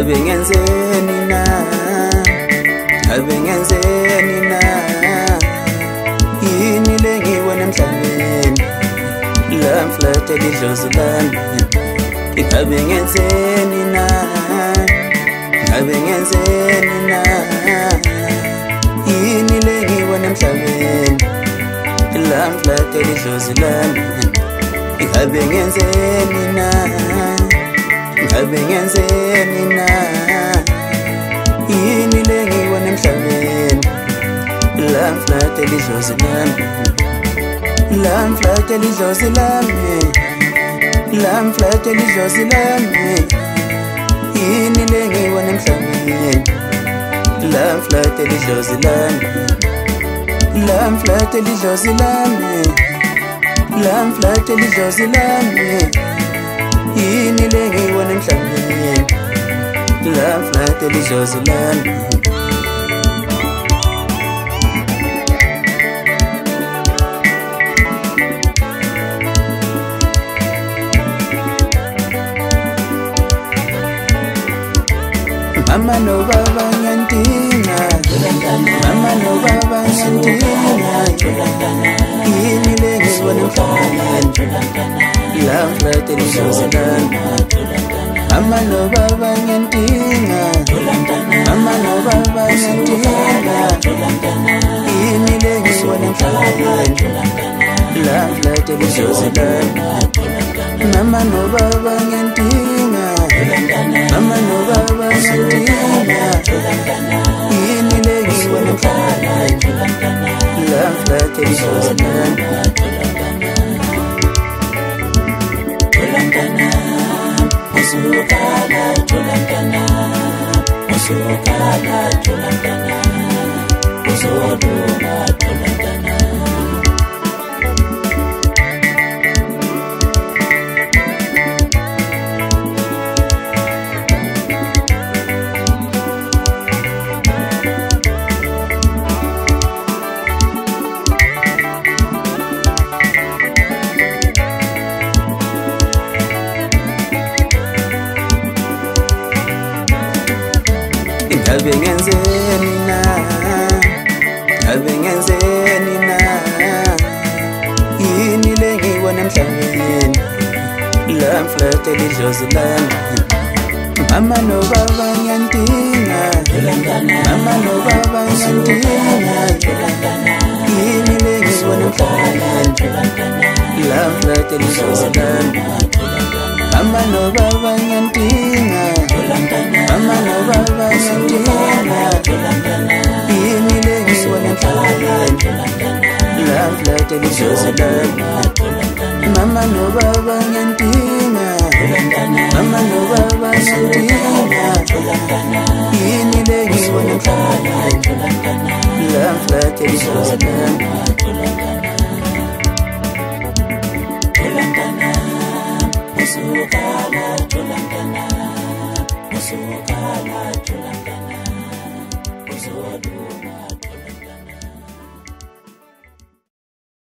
ngabe ngenzeni na, ngabe ngenzeni na, yini lengibona emhlabeni lamflathela idlozi lami. Ngabe ngenzeni na, ngabe ngenzeni na, yini lengibona emhlabeni lamflathela idlozi lami. Ngabe ngenzeni na, ngabe ngenzeni na, yini lengibona emhlabeni lamflathela idlozi lami. Lamflathela idlozi lami, lamflathela idlozi lami, yini lengibona emhlabeni lamflathela idlozi lami. Lamflathela idlozi lami, lamflathela idlozi lami, yini lengibona emhlabeni lamflathela idlozi lami. Mama no baba nyantinga, mama no baba nyantinga, yini lengibona emhlabeni lamflathela idlozi lami. Mama no baba nyantinga, mama no baba nyantinga, yini lengibona emhlabeni lamflathela idlozi lami. Mama no baba nyantinga, mama no baba nyantinga, yini lengibona emhlabeni lamflathela idlozi lami. Usukala tulangana, usukala tulangana, usoduma tulangana. Ngabe ngenzeni na, ngabe ngenzeni na, yini lengibona emhlabeni lamflathela idlozi lami. Mama no baba nyantinga, mama no baba nyantinga, yini lengibona emhlabeni lamflathela idlozi lami. Mama no baba nyantinga, mama no baba nyantinga, yini lengibona emhlabeni lamflathela idlozi lami. Mama no baba nyantinga, mama no baba nyantinga, yini lengibona emhlabeni lamflathela idlozi lami. Usukala tulangana, usukala tulangana, usoduma.